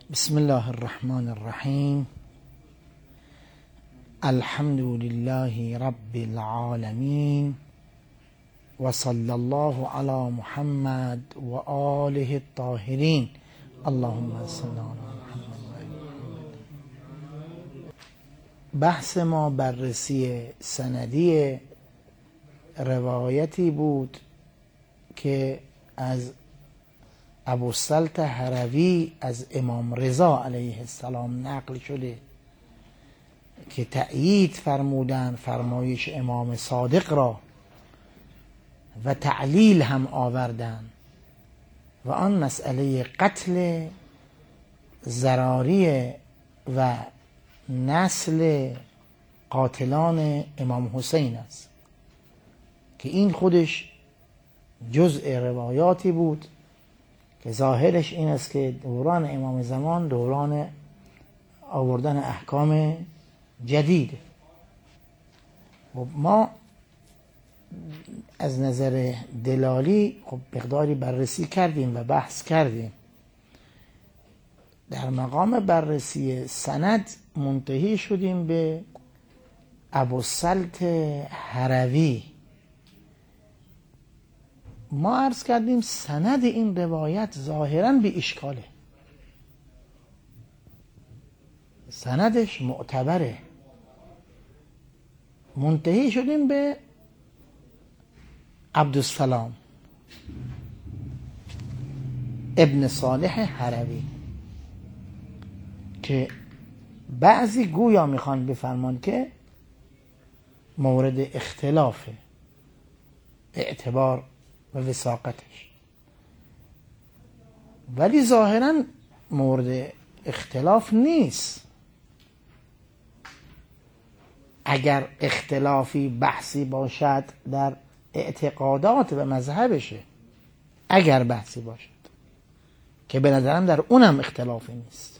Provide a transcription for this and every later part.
بسم الله الرحمن الرحیم. الحمد لله رب العالمین و صلی الله علی محمد و آله الطاهرین. اللهم صل علی محمد. بحث ما بررسی سندی روایتی بود که از ابوالسلط هروی از امام رضا علیه السلام نقل شده که تأیید فرمودن فرمایش امام صادق را و تعلیل هم آوردن و آن مسئله قتل ضراری و نسل قاتلان امام حسین است که این خودش جزء روایاتی بود که ظاهرش این است که دوران امام زمان دوران آوردن احکام جدیده. و ما از نظر دلالی خب مقداری بررسی کردیم و بحث کردیم. در مقام بررسی سند منتهی شدیم به ابوالسلط هروی. ما عرض کردیم سند این روایت ظاهراً به اشکاله، سندش معتبره. منتهی شدیم به عبدالسلام ابن صالح هروی که بعضی گویا میخوان بفرمان که مورد اختلافه اعتبار و وثاقتش، ولی ظاهراً مورد اختلاف نیست. اگر اختلافی بحثی باشد در اعتقادات و مذهبشه، اگر بحثی باشد که به نظرم در اونم اختلافی نیست،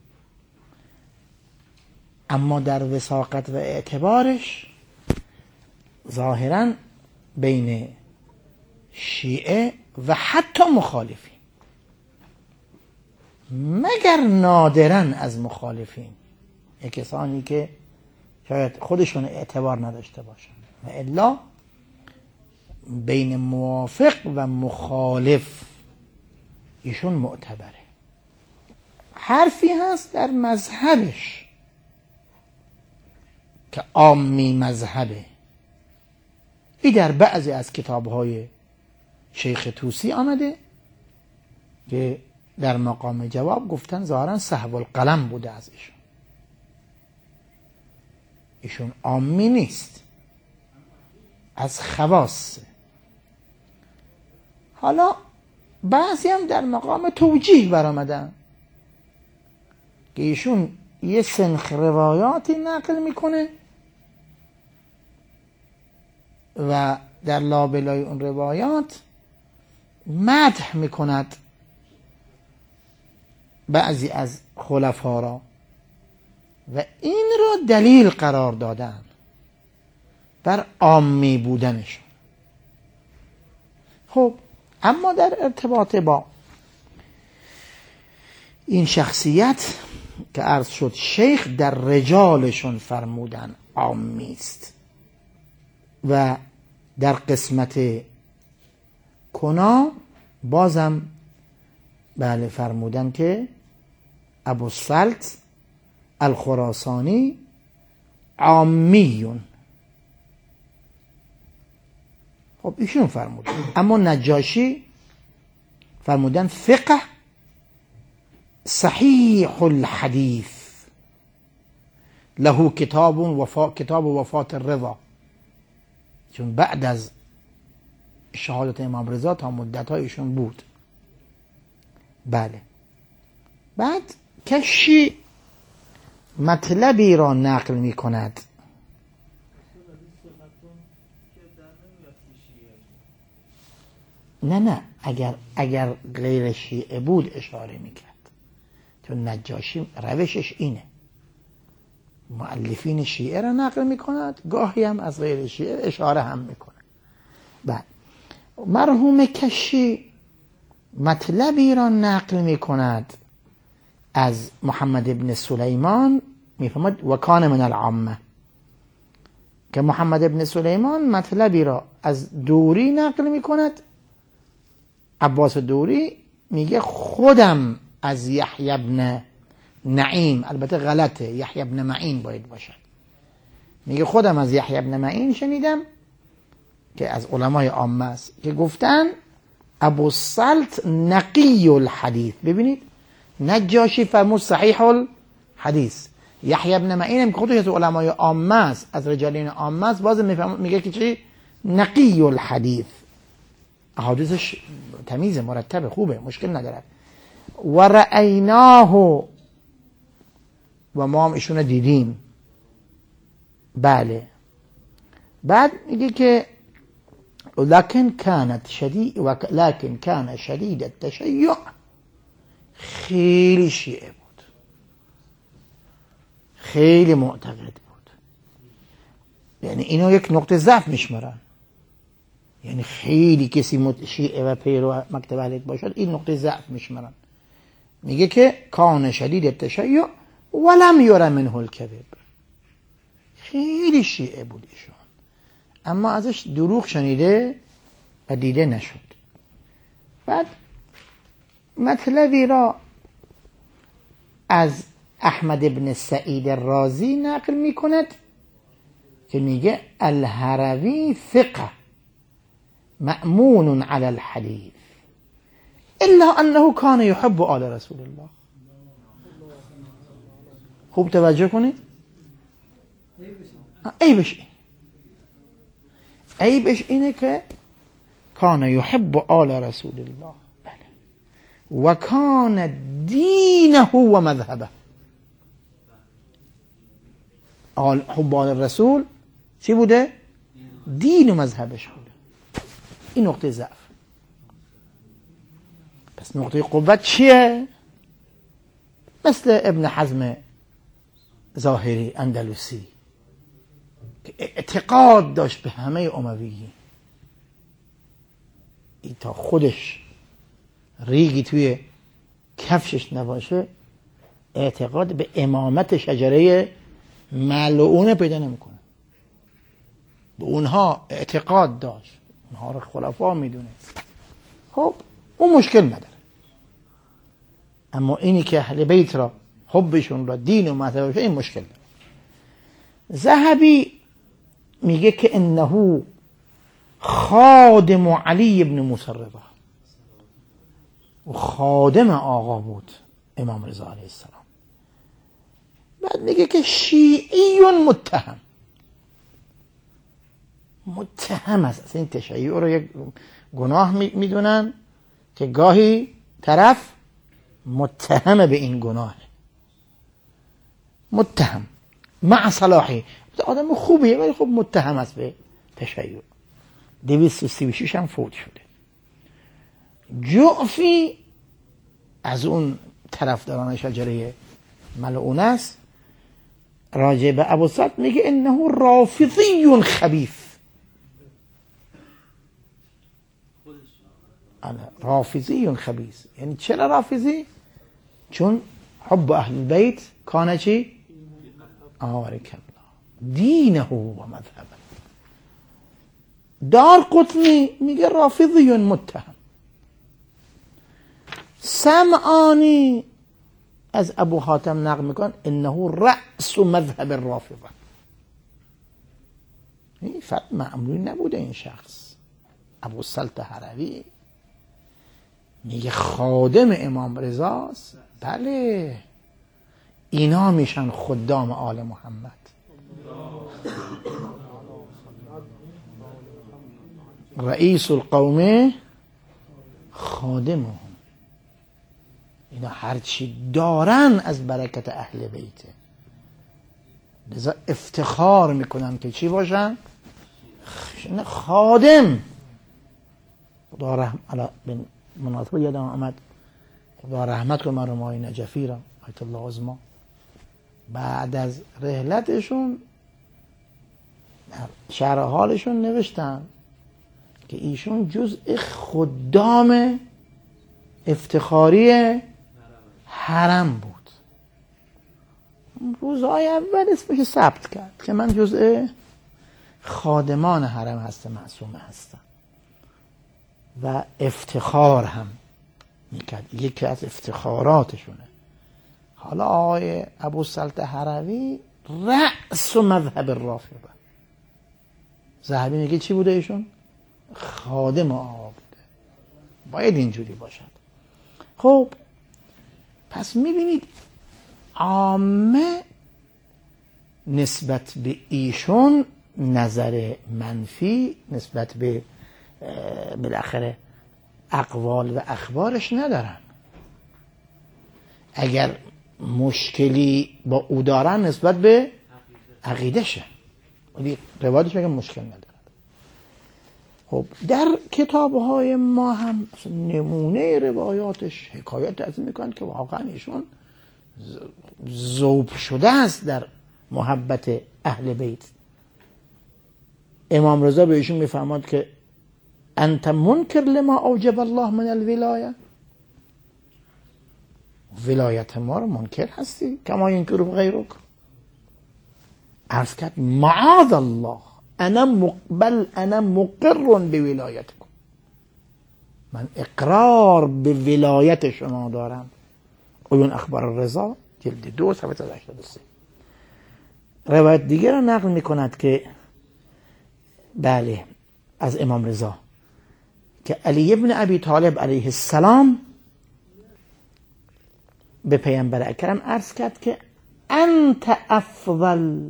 اما در وثاقت و اعتبارش ظاهراً بین شیعه و حتی مخالفین، مگر نادراً از مخالفین، کسانی که شاید خودشون اعتبار نداشته باشن، و الا بین موافق و مخالف ایشون معتبره. حرفی هست در مذهبش که عامی مذهبه، این در بعضی از کتاب‌های شیخ طوسی آمده که در مقام جواب گفتن ظاهراً سهو القلم بوده از ایشون عامی نیست، از خواص. حالا بعضی هم در مقام توجیه برآمدن که ایشون یه سنخ روایاتی نقل میکنه و در لابلای اون روایات مدح میکند بعضی از خلفا را و این را دلیل قرار دادن بر عامی بودنشون. خب اما در ارتباط با این شخصیت که عرض شد شیخ در رجالشون فرمودن عامی است و در قسمت کنا بازم بله فرمودن که ابوالسلط الخراسانی عامیون. خب ایشون فرمودن، اما نجاشی فرمودن فقه صحیح الحدیث له کتاب وفات الرضا، چون بعد از شهادت امام رضا تا مدت ایشون بود. بله. بعد کشی مطلبی را نقل می کند نه اگر غیر شیعه بود اشاره می کرد، چون نجاشی روشش اینه، مؤلفین شیعه را نقل می کند، گاهی هم از غیر شیعه اشاره هم می کند. بعد مرحوم کشی مطلبی را نقل می کند از محمد ابن سلیمان میفهمد و کان من العامه، که محمد ابن سلیمان مطلبی را از دوری نقل میکند. عباس دوری میگه خودم از یحیی ابن نعیم، البته غلطه، یحیی ابن معین باید باشد، میگه خودم از یحیی ابن معین شنیدم که از علمای عامه است که گفتن ابو السلط نقی الحدیث. ببینید نجاشی فرمود صحیح الحدیث، یحیی ابن معین هم که خودش از علمای عامه است، از رجالین عامه است، باز میگه که چی؟ نقی الحدیث، احادیثش تمیزه، مرتبه، خوبه، مشکل ندارد. و رأیناه، و ما هم ایشون دیدیم. بله. بعد میگه که لكن كان شدید التشیع، خیلی شیعه بود، خیلی معتقد بود. یعنی اینو یک نقطه ضعف میشمارن، یعنی خیلی کسی شیعه و پیرو مکتب اهل بیت باشد این نقطه ضعف میشمارن. میگه که کان شدید التشیع ولم یره منه الکذب، خیلی شیعه بود ایشون، اما ازش دروغ شنیده و دیده نشد. بعد مطلبی را از احمد ابن سعید الرازی نقل می کند که میگه الهروی ثقه مأمون علی الحدیث الا انه کان یحب آل رسول الله. خوب توجه کنید، عیبش اینه که کان یحب آل رسول الله و کان دینه و مذهبه. حب آل رسول چی بوده؟ دین و مذهبش بوده. این نقطه ضعف. پس نقطه قوت چیه؟ مثل ابن حزم ظاهری اندلسی که اعتقاد داشت به همه امویی، ای تا خودش ریگی توی کفشش نباشه اعتقاد به امامت شجره ملعونه پیدا نمیکنه. به اونها اعتقاد داشت، اونها رو خلفا میدونه. خب اون مشکل نداره، اما اینی که اهل بیت را حبشون را دین و مذهبش این مشکل داره. ذهبی میگه که انه خادم علی ابن موسی الرضا، و خادم آقا بود امام رضا علیه السلام. بعد میگه که شیعی متهم است. این تشیع رو یک گناه میدونن که گاهی طرف متهم به این گناه، متهم مع صلاحی، آدم خوبیه ولی خب متهم است به تشیع. 236 هم فوت شده. جعفی از اون طرفداران شجره ملعون است، راجع به ابوالسلط میگه انه رافضی خبیث. رافضی خبیث یعنی چرا رافضی؟ چون حب اهل البیت کانه چی؟ آبارک الله دینه و مذهبه. دارقطنی میگه رافضی متهم. سمعانی از ابو حاتم نقل میکن انه رأس مذهب الرافضه. این فرد معمولی نبوده این شخص. ابوالسلط هروی میگه خادم امام رضاست. بله، اینا میشن خدام آل محمد. رئیس القوم خادمهم. اینا هرچی دارن از برکت اهل بیته، لذا افتخار میکنن که چی باشن؟ خادم. خدا رحمت مناسبه یادم آمد، خدا رحمت کنه مرحوم آقای نجفی را آیت الله عظما، بعد از رحلتشون شرح حالشون نوشتن که ایشون جزء خدام افتخاری حرم بود. روزهای اول اسمش ثبت کرد که من جزء خادمان حرم هست معصومه هستم و افتخار هم میکرد، یکی از افتخاراتشونه. حالا آقای ابوالسلطه هروی رأس مذهب رافضه، ذهبی میگه چی بوده ایشون؟ خادم آقا بوده، باید اینجوری باشد. خب پس میبینید عامه نسبت به ایشون نظر منفی نسبت به بالاخره اقوال و اخبارش ندارن. اگر مشکلی با او دارن نسبت به عقیدشه، ولی روایتش میگه مشکل ندارد. خب در کتاب‌های ما هم نمونه روایاتش حکایت از این میکنند که واقعا ایشون ذوب شده است در محبت اهل بیت. امام رضا به ایشون میفرماد که انت منکر لما اوجب الله من الولایه، ولایت ما رو منکر هستی کما ینکر غیرک. عرض کرد معاذ الله انا مقر بولایتکم، من اقرار به ولایت شما دارم. عیون اخبار الرضا جلد 2 صفحه 83. روایت دیگر را نقل میکند که بله از امام رضا که علی ابن ابی طالب علیه السلام به پیامبر اکرم عرض کرد که انت افضل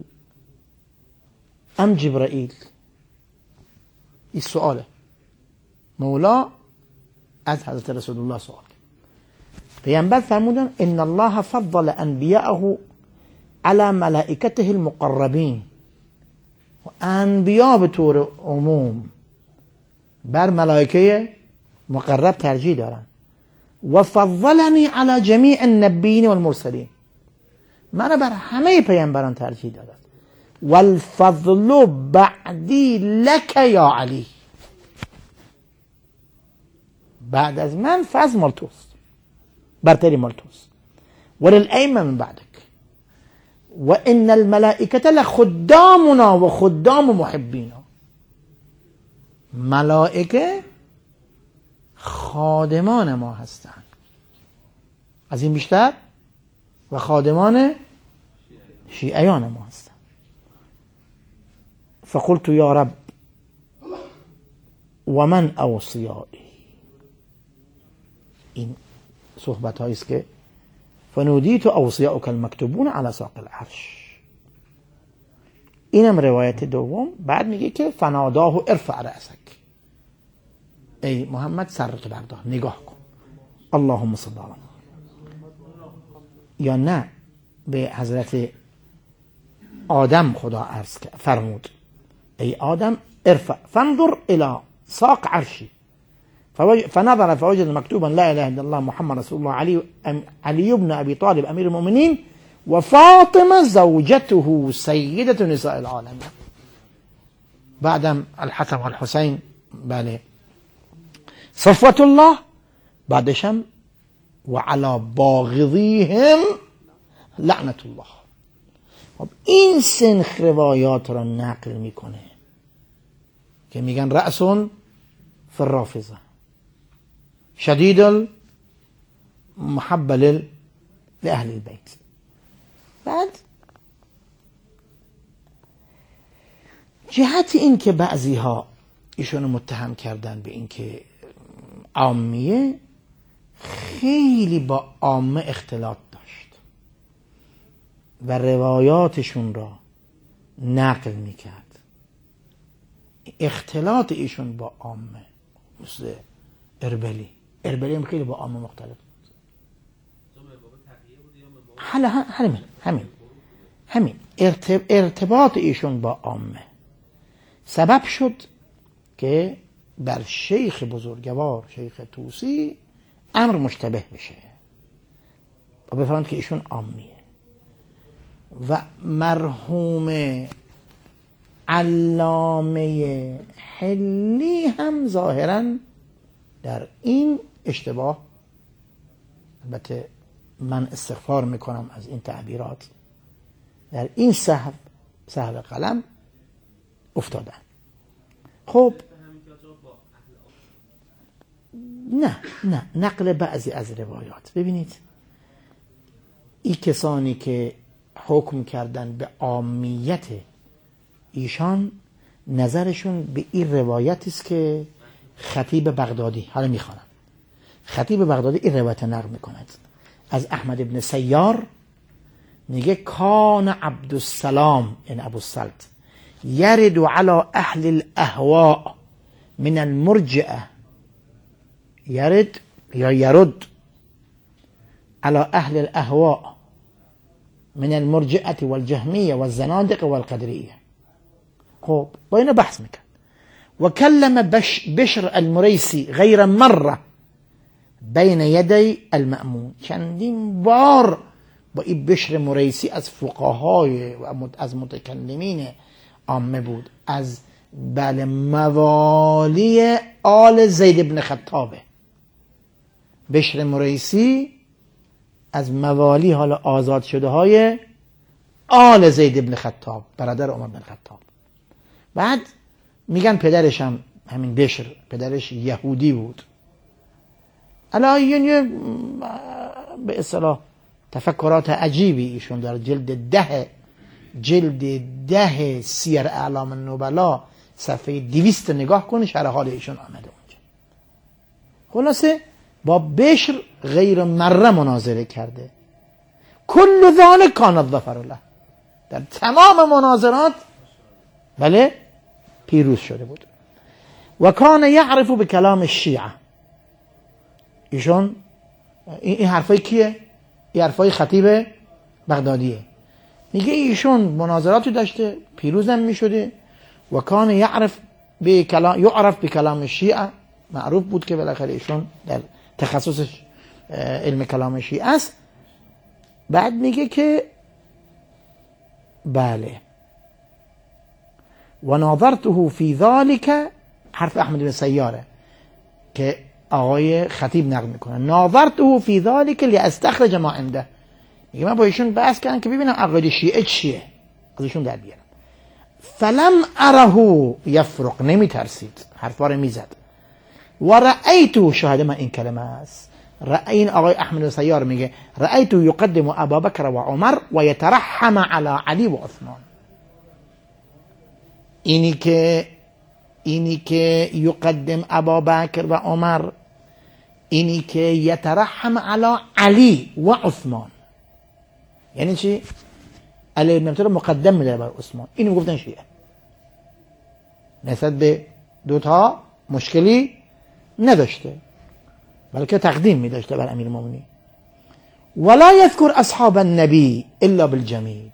ام جبرائیل. این سؤاله، مولا از حضرت رسول الله سوال. پیامبر فرمودن ان الله فضل انبیاءه على ملائکته المقربین، و انبیا به طور عموم بر ملائکه مقرب ترجیح دارن. و فضلنی على جمیع النبیین والمرسلین، من بر همه پیامبران ترجیح دادن. والفضل بعدی لک یا علی، بعد از من فضل مال توست، برتری مال توست. وللائمه من بعدک و ان الملائکه لخدامنا و خدام محبینا، ملائکه خادمان ما هستند از این بیشتر و خادمان شیعیان ما هستند. فقلت یا رب و من اوصیایی. این صحبت هایی است که فنودیت اوصیاؤک المکتوبون علی ساق العرش. اینم روایت دوم. بعد میگه که فناداه ارفع رأسک، ای محمد سرت بردار، نگاه کن. اللهم صل علی. یا نه به حضرت آدم خدا عرض فرمود ای آدم ارفع فانظر الى ساق عرشی، فنظر فوجد مكتوبا لا اله الا الله محمد رسول الله علي بن ابي طالب امير المؤمنين وفاطمه زوجته سيده نساء العالمين. بعدم الحسن والحسين بله صفوة الله، بعدشم وعلى باغضيهم لعنة الله. خب این سنخ روایات را نقل میکنه که میگن رأسون فی الرافضه شدید المحبه لأهل البيت. بعد جهت این که بعضی ها ایشونو متهم کردن به این که عامیه، خیلی با عامه اختلاط داشت و روایاتشون را نقل میکرد. اختلاط ایشون با عامه مثل اربلی هم خیلی با عامه مختلف بود. همین ارتباط ایشون با عامه سبب شد که بر شیخ بزرگوار شیخ طوسی امر مشتبه بشه و بفهمند که ایشون عامیه. و مرحوم علامه حلی هم ظاهراً در این اشتباه، البته من استغفار میکنم از این تعبیرات، در این سهو قلم افتادن. خب نه نقل بعضی از روایات. ببینید این کسانی که حکم کردن به عامیت ایشان نظرشون به این روایت است که خطیب بغدادی، حالا میخوانم، خطیب بغدادی این روایت نقل میکند از احمد ابن سیار، میگه کان عبدالسلام یعنی ابو السلط یرد علی اهل الاهواء من المرجئه، یرد یا یرد علی اهل الاهواء من المرجئه والجهمیه والزنادقه والقدریه. خب با اینا بحث میکرد. و کلم بشر المریسی غیر مره بین یدی المأمون، چندین بار با این بشر مریسی از فقهای و از متکلمین عامه بود، از موالی آل زید بن خطابه. بشر مریسی از موالی حال آزاد شده های آل زید بن خطاب، برادر عمر بن خطاب. بعد میگن پدرش هم همین بشر پدرش یهودی بود. الان به اصطلاح تفکرات عجیبی ایشون داره. جلد 10 سیر اعلام النبلا صفحه 200 نگاه کنی شرح حال ایشون آمده اونجا. خلاصه با بشر غیر مره مناظره کرده. کل ذالک کان ظفر له، در تمام مناظرات بله پیروز شده بود. و کان یعرف به کلام الشیعه، ایشون این حرفای کیه؟ این حرفای خطیب بغدادیه. میگه ایشون مناظراتی داشته پیروزم میشده. و کان یعرف به کلام الشیعه، معروف بود که بالاخره ایشون در تخصصش علم کلام شیعه است. بعد میگه که بله و ناظرته فی ذالک، حرف احمد بن سیاره که آقای خطیب نقل میکنه، ناظرته فی ذالک لاستخرج ما عنده، میگه من با ایشون بحث کردم که ببینم عقاید شیعه چیه، از ایشون در بیارم. فلم اره یفرق، نمیترسید، حرفا رو میزد. و رأیتو، شاهد من این کلمه است، این آقای احمد بن سیار میگه رأیتو یقدم ابابکر و عمر و یترحم علی علی و عثمان. اینی که یقدم ابابکر و عمر، اینی که یترحم علی علی و عثمان، یعنی چی؟ علی بن ابی طالب مقدم میده بر عثمان. اینو میگفتن شیعه نسبت به دوتا مشکلی نداشته، بلکه تقدیم میداشته بر امیر المؤمنین. ولا یذکر اصحاب النبی الا بالجمیل،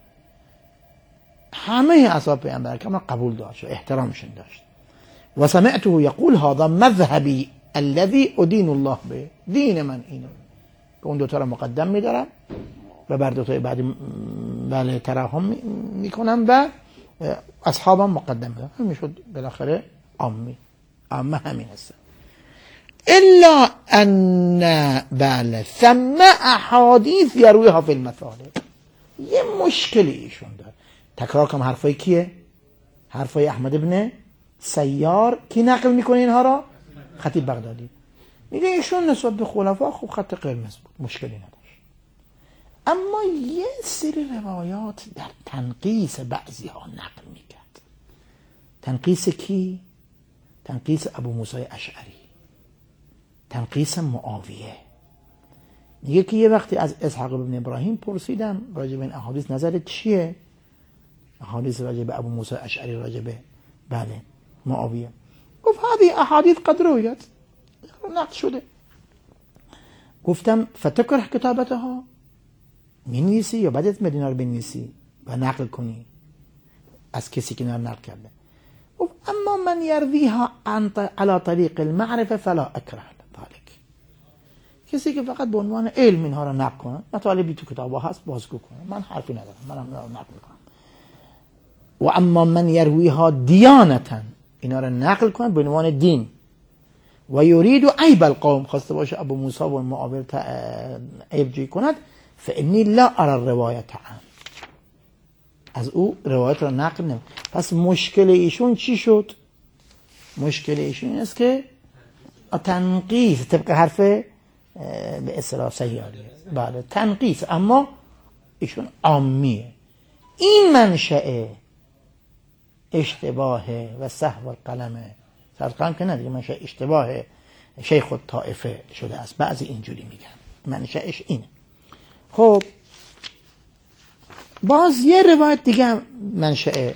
همه اصحاب پیامبر که من قبول داشت و احترامشون داشت. و سمعته یقول هذا مذهبی الذي ادین الله به، دین من اینه که اون دوتا رو مقدم میدارم و بر دوتای بعدی بله ترحم میکنم و اصحابم مقدم میدارم. همین شد بالاخره عامه همین هست. الا ان بله ثم احادیث یرویها فی المثالب، یه مشکلی ایشون داره. تکرار کنم حرفای کیه؟ حرفای احمد ابن سیار. کی نقل میکنه اینها را؟ خطیب بغدادی. میگه ایشون نسبت به خلفا خوب خط قرمز بود، مشکلی نداشت. اما یه سری روایات در تنقیس بعضی ها نقل میکرد. تنقیس کی؟ تنقیس ابو موسی اشعری، تنقیس معاویه. میگه که یه وقتی از اسحاق بن ابراهیم پرسیدم راجع به این احادیث نظرت چیه؟ احادیث راجع به ابو موسی اشعری، راجع به بله معاویه. گفت هذه احادیث قد رویت، نقل شده. گفتم فتکره کتابتها، می‌نویسی یا بعدت مدینا رو بنویسی و نقل کنی از کسی که نقل کرده؟ گفت اما من یرویها علی طریق المعرفه فلا اکره ذلك، کسی که فقط به عنوان علم اینها رو نقل کنه، مطالبی تو کتابا هست بازگو کنه، من حرفی ندارم، منم نقل میکنم. و اما من یرویها دیانتا، اینا رو نقل کنه به عنوان دین، و یرید عیب القوم، خواسته باشه ابو موسی و معاویه عیب جویی کند، فانی لا ارى الروایت عنه، از او روایت را نقل نمی. پس مشکل ایشون چی شد؟ مشکل ایشون این است که تنقیص طبق حرف به اصطلاح سیاریه، بله تنقیص، اما ایشون عامیه. این منشأ اشتباه و سهو القلم سرقلم که ندیگه، منشأ اشتباه شیخ الطائفه شده است، بعضی اینجوری میگن منشأش اینه. خب باز یه روایت دیگه منشأ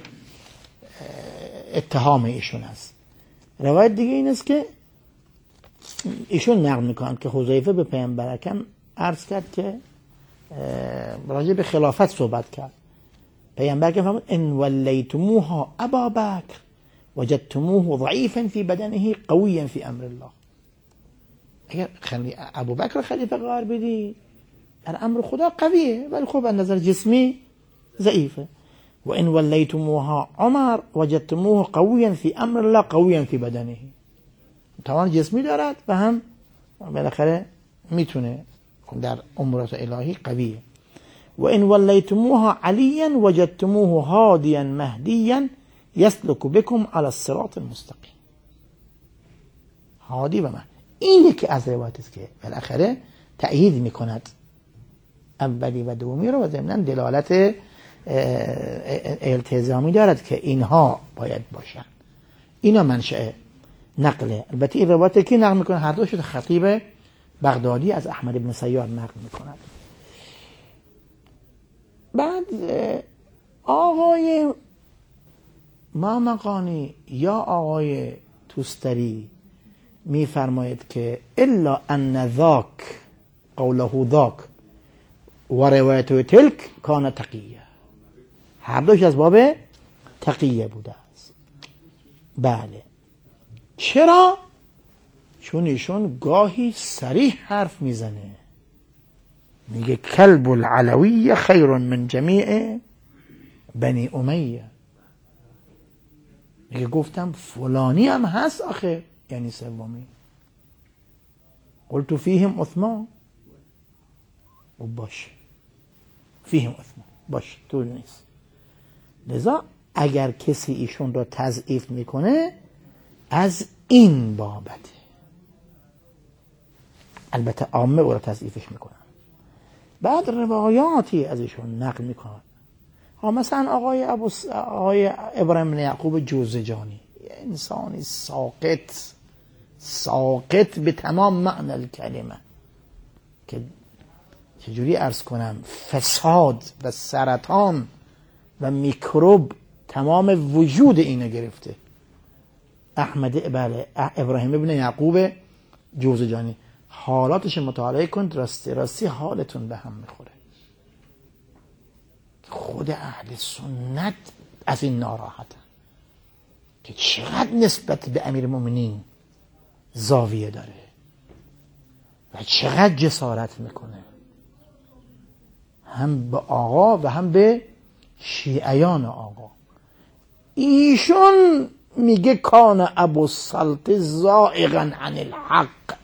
اتهام ایشون است. روایت دیگه این است که ایشون نقل میکنند که حذیفه به پیامبر اکرم عرض کرد که راجع به خلافت صحبت کرد. پیامبر اکرم فرمود ان ولیتموها ابا بکر وجدتموه ضعیفا فی بدنه قویا فی امر الله. اگر ابو بکر خلیفه قرار بدی در امر خدا قویه، ولی خب از نظر جسمی ضعیفه. و ان ولیتموها عمر وجدتموه قویا فی امر الله قویا فی بدنه، توان جسمی دارد و هم بالاخره میتونه در امورات الهی قویه. و ان ولیتموها علیا وجدتموه هادیا مهدیا یسلک بكم علی الصراط المستقیم. هادی و مهدی، اینه که از روایت است که بالاخره تأیید میکند اولی و دومی رو و ضمناً دلالت التزامی دارد که اینها باید باشن. اینا منشأ نقله. البته این روایت کی نقل میکنه؟ هر دو شده خطیب بغدادی از احمد بن سیار نقل میکند. بعد آقای مامقانی یا آقای توستری میفرماید که الا ان ذاک قوله ذاک و روایت تلک کان تقیه، هر دوش از باب تقیه بوده است. بله. چرا؟ چون ایشون گاهی صریح حرف میزنه، میگه کلب العلوی خیر من جمیع بنی امیه. میگه گفتم فلانی هم هست آخه، یعنی سومی. قلت فیهم عثمان، و باشه فیهم عثمان، باشه طول نیست. لذا اگر کسی ایشون را تضعیف میکنه از این بابته، البته عامه او را تضعیفش میکنن. بعد روایاتی از ایشون نقل میکنن. مثلا آقای ابراهیم بن یعقوب جوزجانی، انسانی ساقط به تمام معنی الکلمه، که چجوری عرض کنم فساد و سرطان و میکروب تمام وجود اینو گرفته. ابراهیم ابن یعقوب جوزجانی، حالاتش مطالعه کن، راستی حالتون به هم میخوره. خود اهل سنت از این ناراحتن که چقدر نسبت به امیر المؤمنین زاویه داره و چقدر جسارت میکنه، هم به آقا و هم به شیعیان آقا. ایشون میگه کان ابو السلط زائغا عن الحق،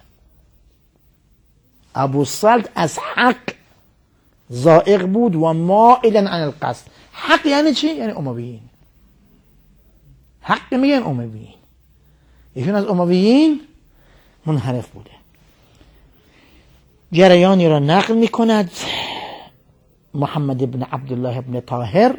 ابو السلط از حق زائغ بود و مائلا عن القصد. حق یعنی چی؟ یعنی امویین. حق میگن امویین، ایشون از امویین منحرف بوده. جریانی را نقل میکند محمد ابن عبدالله ابن طاهر،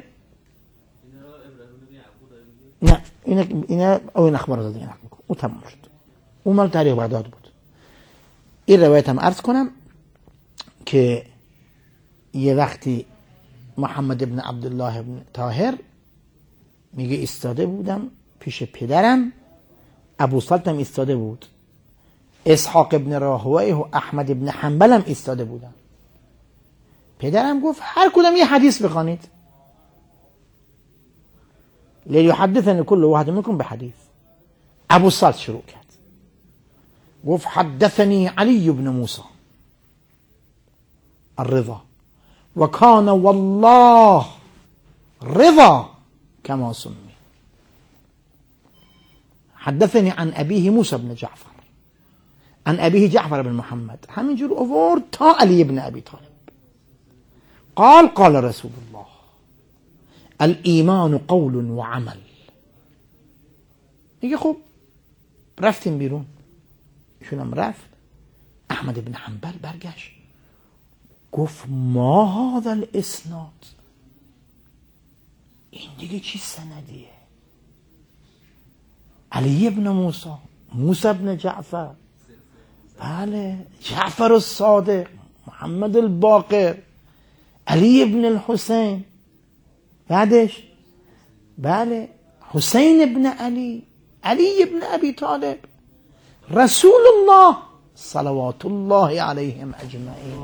نه اینا اون اخبار رو دیگه نقل میکنه، او تمام شد، اون مال تاریخ بغداد بود. این روایت هم عرض کنم که یه وقتی محمد ابن عبدالله ابن طاهر میگه ایستاده بودم پیش پدرم، ابو سلط هم ایستاده بود، اسحاق ابن راهویه و احمد ابن حنبل هم ایستاده بودن. پدرم گفت هر کدوم یه حدیث بخوانید، لیحدثن کل واحد منکم به حدیث. ابو سلط شروع کرد، گفت حدثني علي بن موسى الرضا وكان والله رضا كما سمي. حدثني عن أبيه موسى بن جعفر عن أبيه جعفر بن محمد، همینجور اوورد تا علی بن ابی طالب. قال رسول الله الایمان قول و عمل. میگه خب رفتیم بیرون، ایشونم رفت. احمد بن حنبل برگشت گفت ما هذا الاسناد، این دیگه چی سندیه؟ علی ابن موسی ابن جعفر، بله، جعفر الصادق، محمد الباقر، علی ابن الحسین، بعدش بله حسین ابن علی، علی ابن ابی طالب، رسول الله صلوات الله علیهم اجمعین.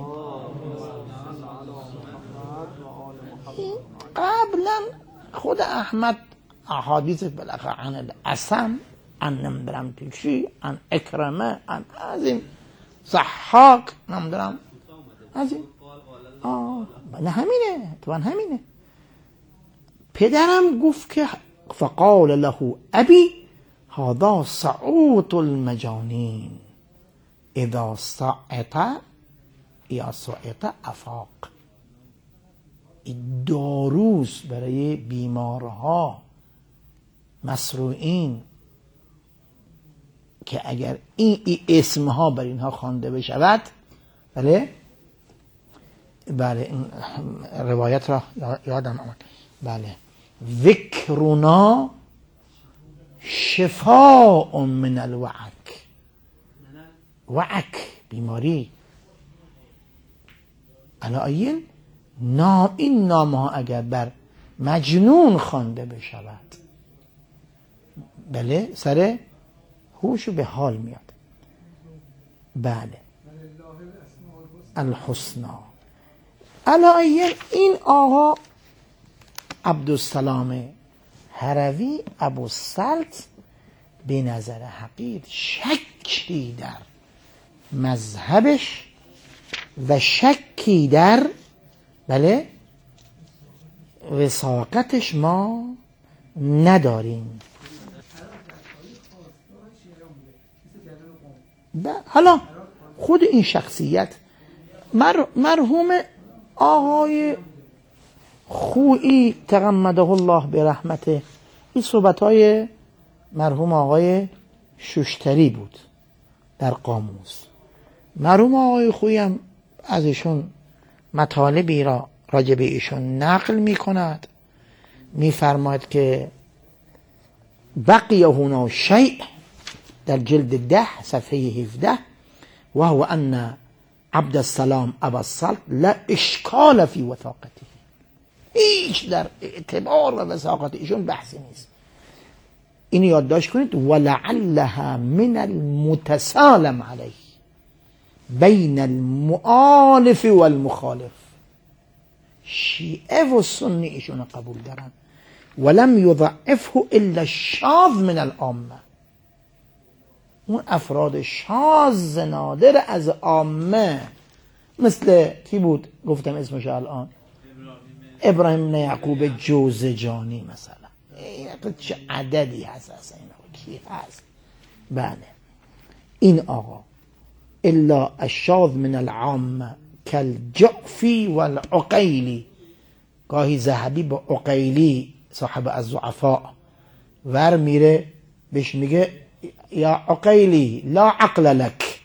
قبلا خود احمد احادیث بالاخره عن الاسم، عن نمیدونم چی، عن اکرمه، عن از این ضحاک، نمیدونم از این نه همینه تو همینه. پدرم گفت که فقال له ابی هذا صعوت المجانین اذا صعت یا صعت افاق. داروس برای بیمارها مسروعین که اگر این اسمها بر اینها خوانده بشود، بله این روایت را یادم آمد، بله، ذکرنا شفاء من الوعک، وعک بیماری. علایین این نام ها اگر بر مجنون خوانده بشود، بله سر هوش به حال میاد. بله الحسنا. علایین این آقا عبدالسلام هروی ابوالسلط به نظر حقیر شکی در مذهبش و شکی در بله وثاقتش ما نداریم. حالا خود این شخصیت مرحوم آقای خویی تغمده الله به رحمته، این صحبت‌های مرحوم آقای شوشتری بود در قاموس. مرحوم آقای خویی هم از ایشون مطالبی را راجع به ایشون نقل می کند، می فرماید که بقی هنا شیء در جلد 10 صفحه 17 و هو ان عبدالسلام ابوالسلط لا اشکال فی وثاقته، هیچ در اعتبار و وثاقت ایشون بحثی نیست. اینو یادداشت کنید. ولعلها من المتسالم علیه بین المؤالف و المخالف. شیعه و سنی ایشون قبول دارن. ولم یضعفه الا الشاذ من العامه، اون افراد شاذ نادر از عامه، مثل کی بود گفتم اسمش الان، ابراهیم بن یعقوب جوزجانی مثلا. این چه عددی هست اصلا، این کی هست؟ بله این آقا الا الشاذ من العامه کالجعفی والعقیلی. گاهی ذهبی با عقیلی صاحب الضعفاء ور میره بهش میگه یا عقیلی لا عقل لک،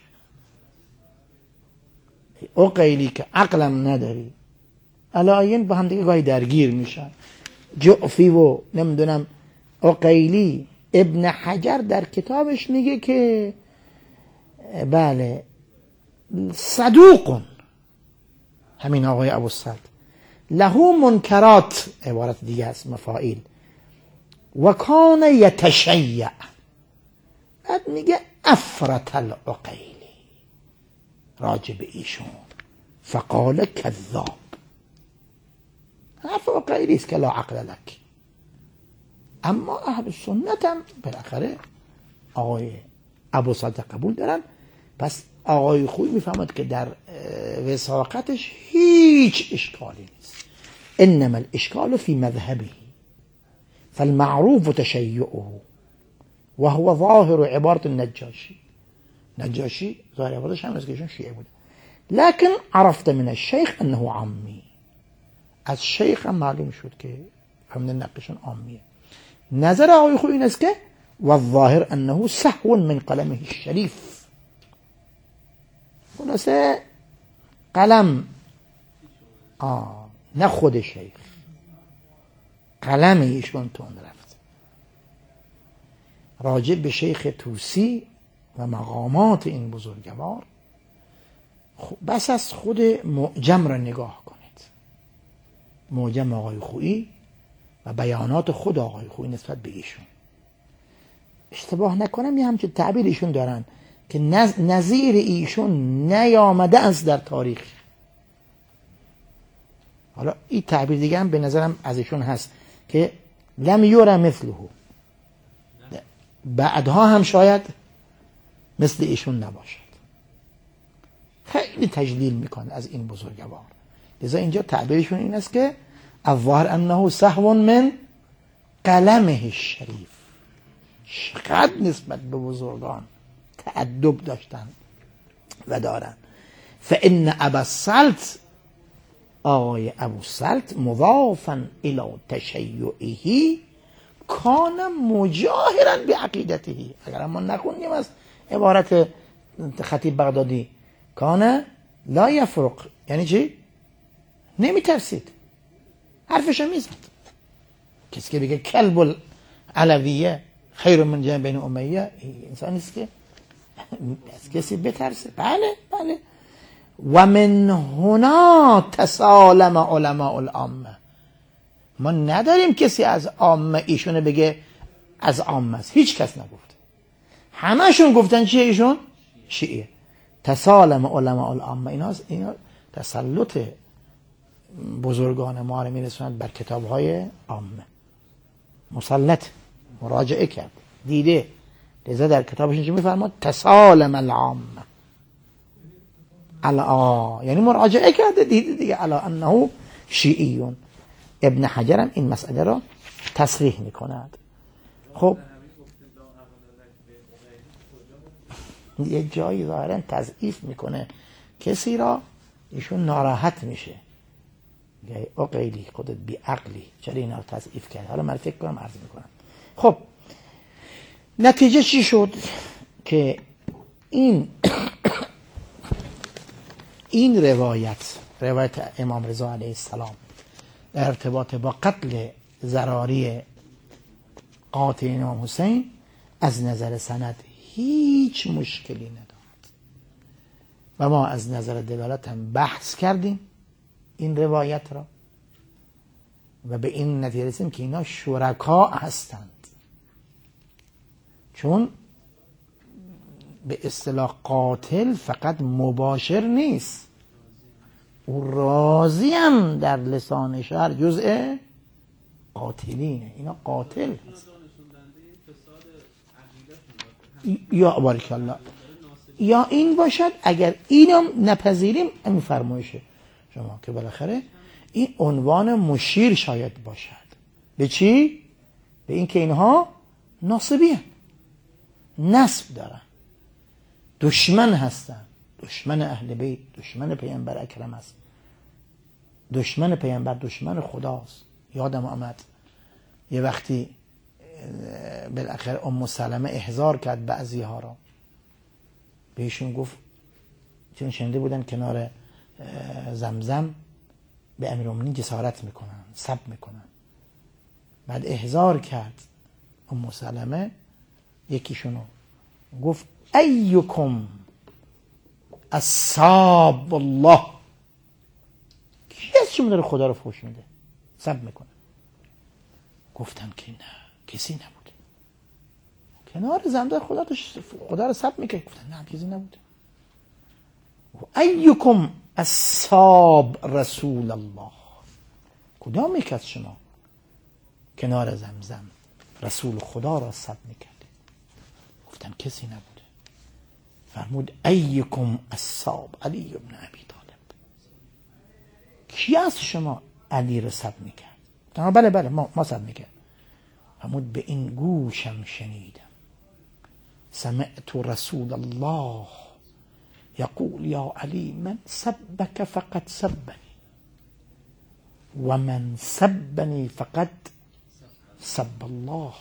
عقیلی که عقلم نداری. علایین با هم دیگه گاهی درگیر میشن، جعفی و نمیدونم عقیلی. ابن حجر در کتابش میگه که بله صدوق، همین آقای ابوالسلط، له منکرات، عبارت دیگه است، مفاعیل، و کان یتشیع. بعد میگه افرت العقیلی راجب ایشون، فقال کذاب. حرف عقیلی است که لا عقل لک. اما اهل سنت هم بالاخره آقای ابوالسلط قبول دارن. پس آقای خوی میفهمد که در وثاقتش هیچ اشکالی نیست. انما الاشکال فی مذهبه فالمعروف تشیعه و هو ظاهر عبارت النجاشی. نجاشی ظاهر عبارتش هم از که ایشون شیعه بوده، لكن عرفت من الشیخ انه عمی. از شیخ هم معلوم شد که همین نقششون عامیه. نظر آقای خویی این است که والظاهر انه سهو من قلمه الشریف. خلاصه قلم نه خود شیخ، قلم ایشون تون رفت. راجع به شیخ طوسی و مقامات این بزرگوار بس از خود معجم را نگاه کنید، معجم آقای خویی و بیانات خود آقای خویی نسبت به ایشون. اشتباه نکنم یه همچون تعبیر ایشون دارن که نظیر ایشون نیامده است در تاریخ. حالا این تعبیر دیگه هم به نظرم از ایشون هست که لم یره مثله، بعدها هم شاید مثل ایشون نباشد. خیلی تجلیل میکنه از این بزرگوار. لذا اینجا تعبیرشون این است که الظاهر انه سهو من قلمه الشریف. چقدر نسبت به بزرگان تأدب داشتن و دارن. فان ابا السلط، آقای ابو السلط، مضافا الى تشیعه کان مجاهرا بعقیدته. اگر ما نخوندیم از عبارت خطیب بغدادی کان لا یفرق، یعنی چی؟ نمی ترسید، حرفشو میزد. کسی که بگه کلب العلویه خیر من جمع بین امیه، انسان نیست که از کسی بترسه. بله بله. و من هنا تسالم علماء العامه. ما نداریم کسی از عامه ایشونه بگه از عامه است، هیچ کس نگفت، همهشون گفتن چیه ایشون؟ شیعه. تسالم علماء العامه، اینا تسلط بزرگان ما رو میرسوند بر کتاب‌های عامه. مسلط مراجعه کرد، دیده. لذا در کتابش چی میفرماد؟ تسالم العامه. یعنی مراجعه کرده، دیده دیگه. علی انه شیعیون. ابن حجر هم این مسئله را تصریح میکند. خب یه جایی ظاهرا تضعیف میکنه کسی را، ایشون ناراحت میشه، میگه عقیلی خودت بی عقلی، چرا اینا رو تضعیف کرد؟ حالا من فکر کنم عرض میکنم. خب نتیجه چی شد؟ که این روایت امام رضا علیه السلام در ارتباط با قتل ضراری قاتل امام حسین از نظر سند هیچ مشکلی ندارد و ما از نظر دلالت هم بحث کردیم این روایت را و به این نتیجه رسیدیم که اینا شرکا هستند، چون به اصطلاح قاتل فقط مباشر نیست، او راضی هم در لسان شهر جزء قاتلینه. اینا قاتل هست. یا بارک الله، یا این باشد اگر اینم نپذیریم همین فرمایشه شما که بالاخره این عنوان مشیر شاید باشد به چی؟ به این که اینها ناصبی هستند، نسب دارن، دشمن هستن، دشمن اهل بیت، دشمن پیامبر اکرم است، دشمن پیامبر، دشمن خداست. یادم آمد یه وقتی بالاخره ام سلمه احضار کرد بعضی ها را، بهشون گفت، چون شنیده بودن کنار زمزم به امیرالمومنین جسارت میکنن، سب میکنن. بعد احضار کرد ام سلمه یکیشونو، گفت ایکم اصاب الله. کی از شما داره خدا رو فحش میده، سب میکنه؟ گفتم که نه، کسی نبود. کنار زمزم خدا رو سب میکنه. گفتم نه، کسی نبود. ایکم اصاب رسول الله. کدام یک از شما کنار زمزم رسول خدا را سب میکرد؟ گفتم کسی نبود. فرمود ایکم اصاب علی ابن ابی طالب. کی از شما علی را سب میکرد؟ بله بله ما سب میکرد. فرمود به این گوشم شنیدم، سمعت رسول الله یقول یا علی من سبک فقط سبنی و من سبنی فقط سب الله.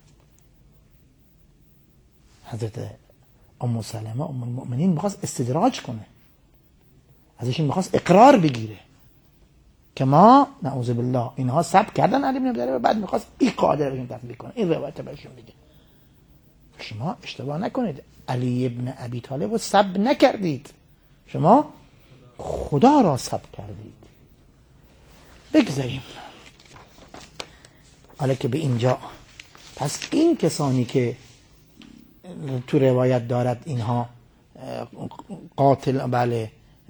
حضرت ام سلمه ام المؤمنین میخواست استدراج کنه، ازش میخواست اقرار بگیره که ما نعوذ بالله اینها سب کردن علی بن ابی طالب و بعد میخواست این قاعده رو تطبیق کنه، این روایت بهشون بگه شما اشتباه نکنید، علی ابن ابی طالب رو سب نکردید، شما خدا را سب کردید. بگذاریم حالا که به اینجا، پس این کسانی که تو روایت دارد اینها قاتل، بله،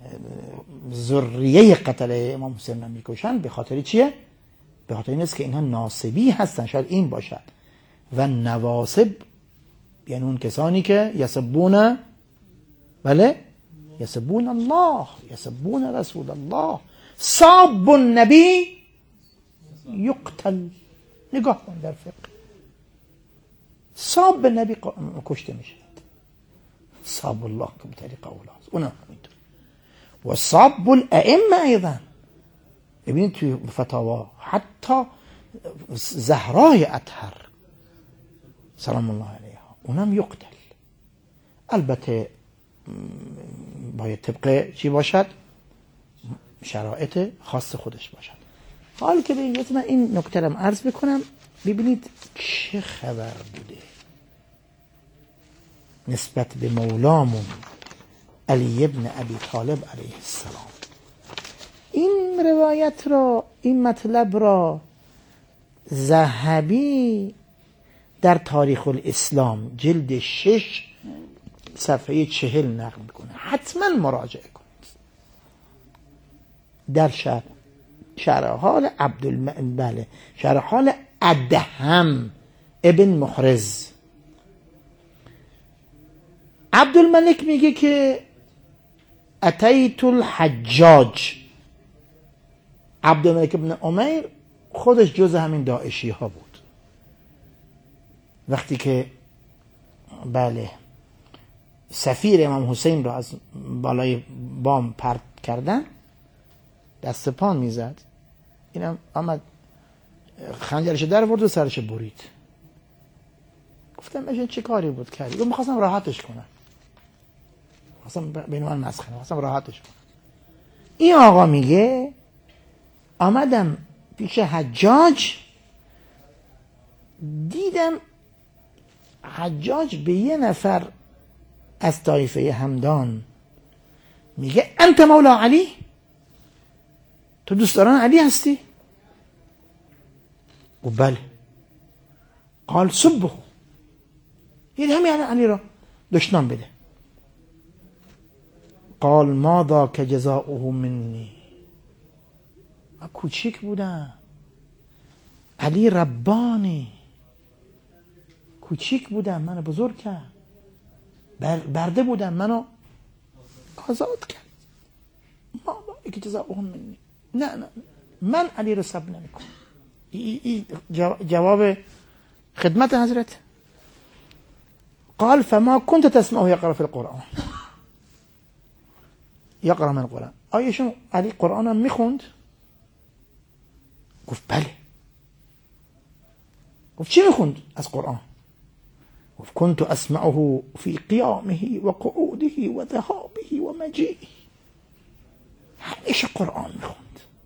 ذریه قتل امام حسین را میکشن، به خاطر چیه؟ به خاطر این است که اینها ناصبی هستن، شاید این باشد. و نواصب یعنی اون کسانی که یسبون، بله، یسبون الله، یسبون رسول الله. ساب النبی یقتل. نگاه کن در فقه، ساب نبی کشته میشه، ساب الله که به طریق اولاست اونم همینطور. و ساب الائمه ایضا، ببینید توی فتاوا حتی زهرای اطهر سلام الله علیها اونم یقتل. البته باید طبق چی باشد؟ شرایط خاص خودش باشد. حال که ببینید من این نکته رو عرض بکنم، ببینید چه خبر بوده نسبت به مولامون علی ابن ابی طالب علیه السلام. این روایت را، این مطلب را ذهبی در تاریخ الاسلام جلد 6 صفحه 40 نقل میکنه، حتما مراجعه کنید. در شرح حال بله، شرح حال ادهم ابن محرز، عبدالملک میگه که اتیت الحجاج. عبدالملک ابن عمیر خودش جز همین داعشی ها بود. وقتی که بله سفیر امام حسین رو از بالای بام پرت کردن، دست پان میزد، اینم آمد خنجرش در ورد و سرش برید. گفتم ایشون چه کاری بود کردی؟ گفت میخواستم راحتش کنم، میخواستم بین من مسخره، میخواستم راحتش کنم. این آقا میگه آمدم پیش حجاج، دیدم حجاج به یه نفر از طایفه همدان میگه انت مولا علی، تو دوستداران علی هستی؟ و بله. قال سبه، یعنی همین علی را دشنام بده. قال ماذا که جزاؤه منی، من کوچیک بودم، علی ربانی، کوچیک بودم، منو بزرگ کرد، برده بودم، منو آزاد کرد. ماذا که جزاؤه منی، نه من علی رو سب نمیکنم. جواب خدمت حضرت. قال فما كنت تسمعه يقرأ في القرآن، يقرأ من القرآن، آیا شما علی قرآن هم میخوند؟ گفت بله. گفت چی میخوند از قرآن؟ گفت كنت اسمعه في قيامه وقعوده وذهابه ومجيئه، همیشه قرآن میخوند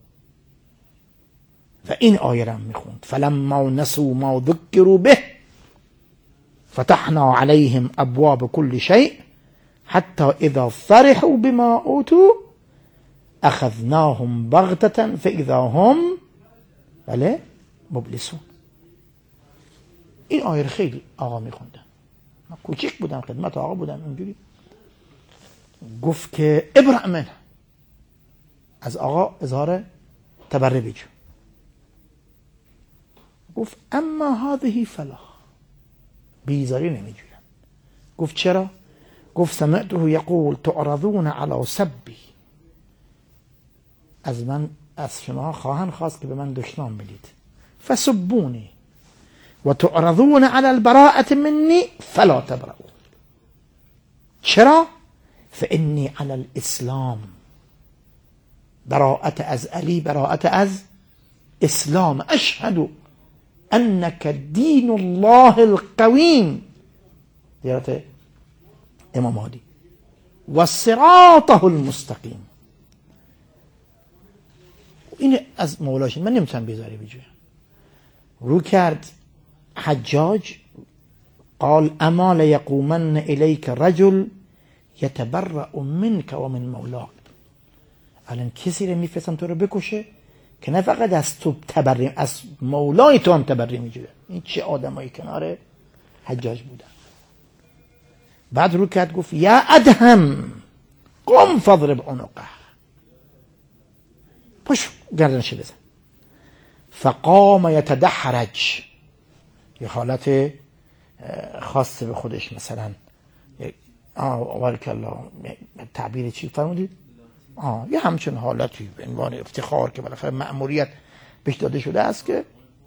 و این آیه را میخوند. فلما نسوا ما ذكروا به فتحنا عليهم ابواب كل شيء حتى اذا فرحوا بما اوتوا اخذناهم بغتة فاذا هم بله مبلسون. این آیه را خیلی آقا میخوندن، من کوچیک بودم خدمت آقا بودم اینجوری. گفت که ابرأ منه، از آقا اظهار تبرع بجو. گفت اما هذه فلا، بیزاری نمیجویم. گفت چرا؟ گفت سمعته یقول تعرضون علی سبی، از شما خواهن خواست که به من دشنام بدید، فسبونی و تعرضون علی البراءة منی فلا تبرؤوا. چرا؟ فانی علی الاسلام، براءت از علی براءت از اسلام. اشهد انک دین الله القویم، دیارت امام هادی، و صراطه المستقیم. این از مولاش، من نمیتونم بیزاری بجویم. رو کرد حجاج، قال اما لیقومن الیک رجل یتبرأ منک و من مولاک. الان کسی رو میفرستم تو رو بکشه که نه فقط از تو تبریم، از مولای تو هم تبریم میجوره. این چه آدمایی کنار حجاج بودن. بعد رو کرد گفت یا ادهم قم فاضرب عنقه، پشت گردنش بزن. فقام یتدحرج، یه حالت خاصه به خودش، مثلا الله تعبیر چی فرمودید؟ یه همچون حالتی به عنوان افتخار که بالاخره مأموریت بهش داده شده است، که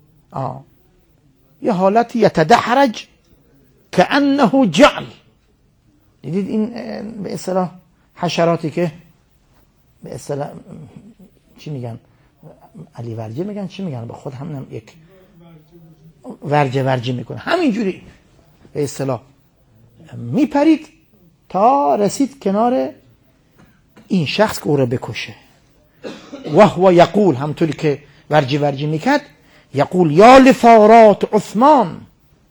یه حالتی یتدحرج کأنه جعل. دیدید این به اصطلاح حشراتی که به اصطلاح چی میگن، علی ورجه میگن، چی میگن، به خود همینم یک ورجه میکنه، همینجوری به اصطلاح میپرید تا رسید کنار این شخص که او را بکشه. و هو یقول، همطوری که ورجه میکرد، یقول یا لفارات عثمان،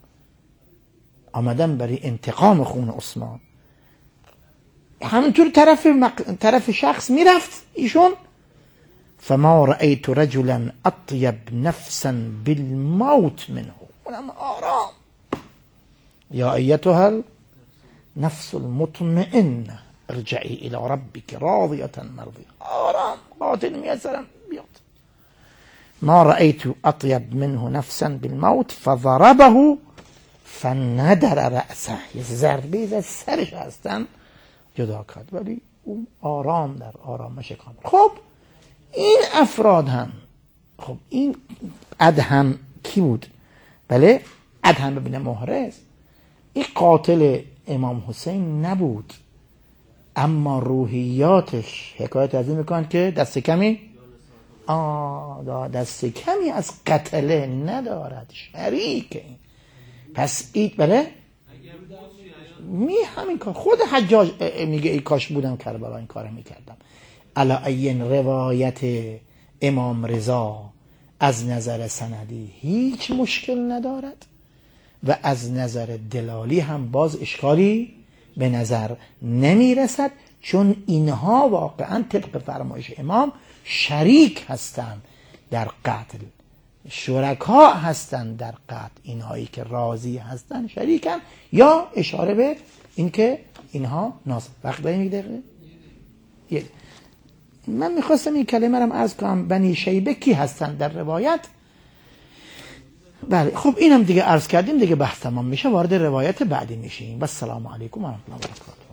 آمدن برای انتقام خون عثمان. همینطور طرف شخص میرفت ایشون. فما رأيت رجلا اطيب نفسا بالموت منه، اونم آرام. یا ایتها النفس المطمئنه ارجعی الى ربک راضیة مرضیة. آرام، قاتل میسرم بیاد. ما رأيت اطيب منه نفسا بالموت فضربه فندر رأسه، یه ضربه زد سرش هستن جدا کرد، ولی اون آرام در آرامش کامل. خب این افراد هم، خب این ادهم کی بود؟ بله ادهم ابن محرز. این قاتل امام حسین نبود، اما روحیاتش حکایت از این میکنند که دست کمی از قتله ندارد، شریک این. پس این بله همین کار خود حجاج میگه ای کاش بودم کربلا این کار میکردم. علا این روایت امام رضا از نظر سندی هیچ مشکل ندارد و از نظر دلالی هم باز اشکالی به نظر نمیرسد، چون اینها واقعا طبق فرمایش امام شریک هستند در قتل، شرکا هستند در قتل. اینهایی که راضی هستند شریکن، یا اشاره به اینکه اینها وقت داریم یک دقیقه. من میخواستم این کلمه رو عرض کنم، بنی شیبه کی هستند در روایت؟ بله خب اینم دیگه عرض کردیم، دیگه بحث تمام میشه، وارد روایت بعدی میشیم. و السلام علیکم و رحمت الله و برکاته.